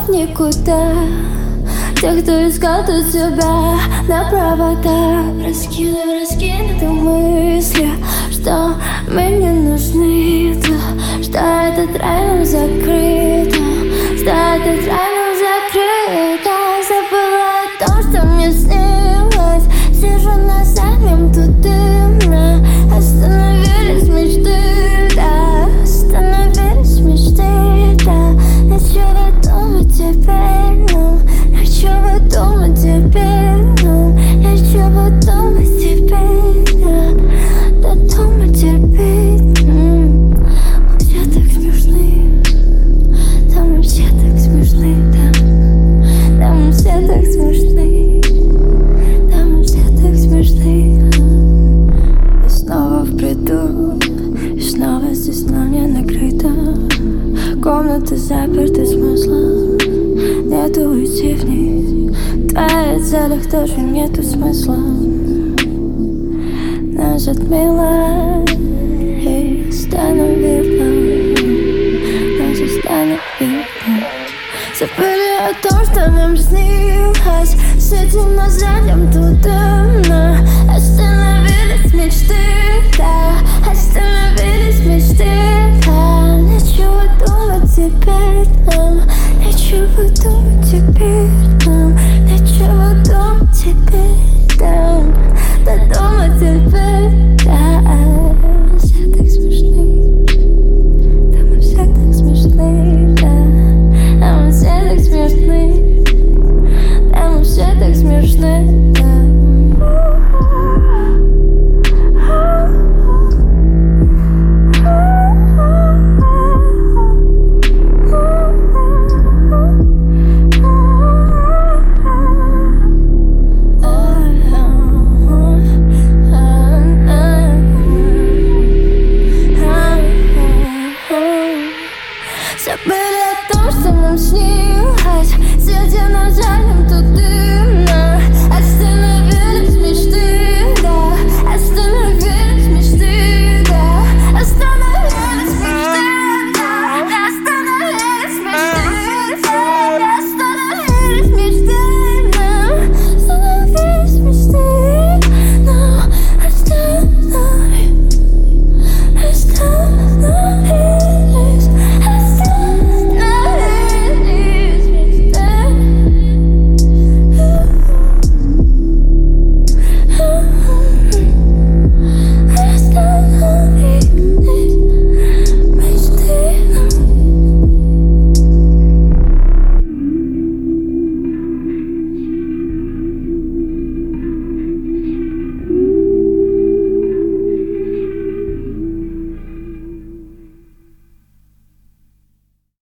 в никуда. Те, кто искал тут себя на провода, раскинуты мысли, что мы не нужны, что этот рай нам закрыто, что этот рай нам закрыто. Забыла о том, что мне снилось. Сижу на заднем, тут дымно. Остановились мечты, да, остановились мечты, да. Нечего думать теперь нам, нечего думать теперь нам, нечего думать теперь, да. Да думать терпеть. Мы все так смешны, да, мы все так смешны, да. Да, мы все так смешны, да, мы все так смешны. И снова в бреду, и снова здесь нам не накрыто. Комната заперта, смысла нету уйти в них. В твоих целях тоже нету смысла. Нас затмило и стану видно, нас и станет видно. Забыли о том, что нам снилось.